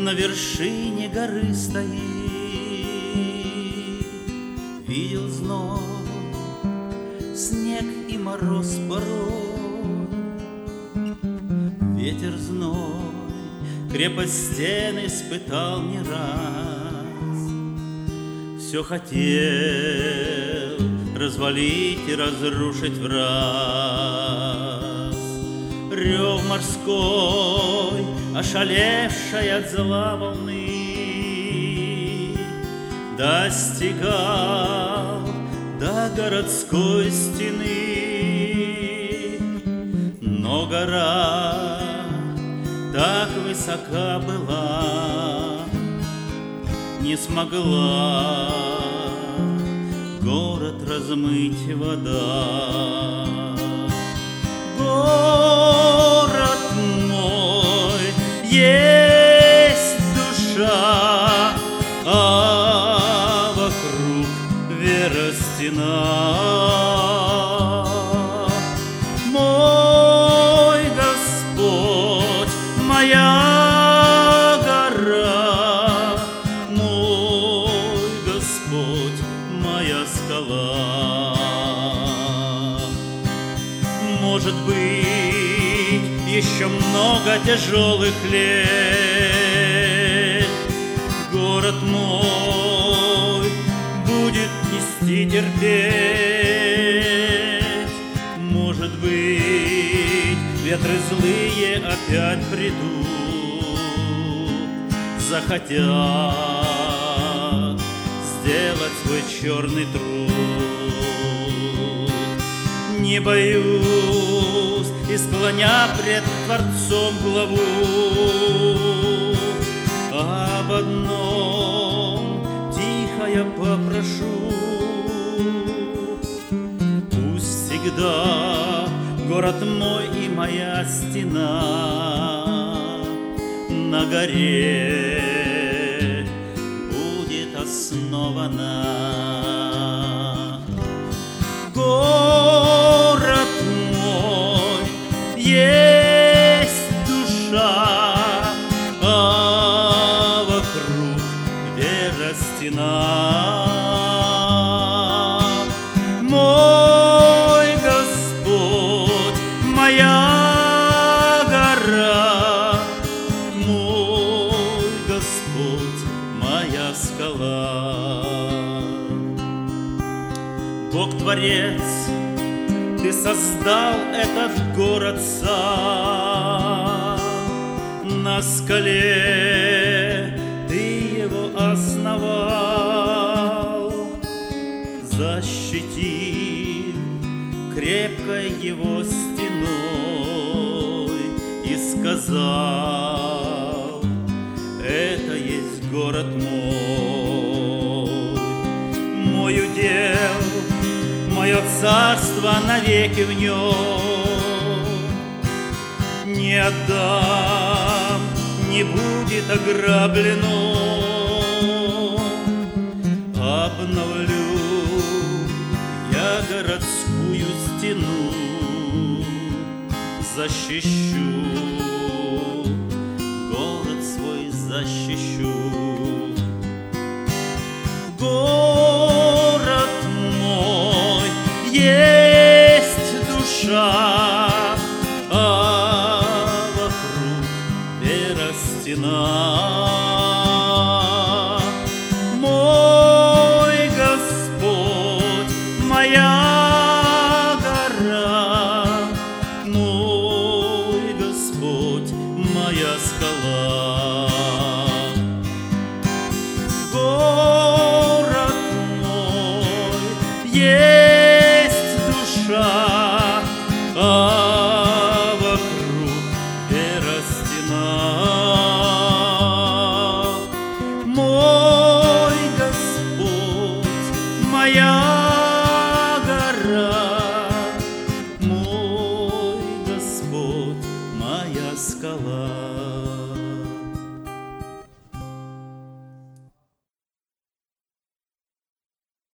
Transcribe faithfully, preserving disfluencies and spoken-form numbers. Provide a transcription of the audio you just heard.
на вершине горы стоит, видел зной, снег и мороз порой, ветер зной, крепость стен испытал не раз. Все хотел развалить и разрушить в раз. Рев морской, ошалевший от зла волны, достигал до городской стены. Но гора так высока была, не смогла город размыть вода. Город мой, есть душа, а вокруг вера стена. Мой Господь, моя гора, мой Господь, моя скала. Может быть, еще много тяжелых лет город мой будет нести терпеть. Может быть, ветры злые опять придут, захотят сделать свой черный труд. Не боюсь и склоня пред Творцом главу, об одном тихо я попрошу: пусть всегда город мой и моя стена на горе будет основана. Город мой, есть душа, а вокруг вера стена. Мой Господь, моя гора, мой Господь, моя скала. Бог Творец, Ты создал этот город сам, на скале Ты его основал. Защити крепкой его стеной и сказал: это есть город мой, мой удел, мое царство навеки в нем. Не отдам, не будет ограблено. Обновлю я городскую стену, защищу город свой, защищу. Город мой, есть душа, а вокруг вера стена. Мой Господь, моя гора, мой Господь, моя скала. Город мой, есть душа,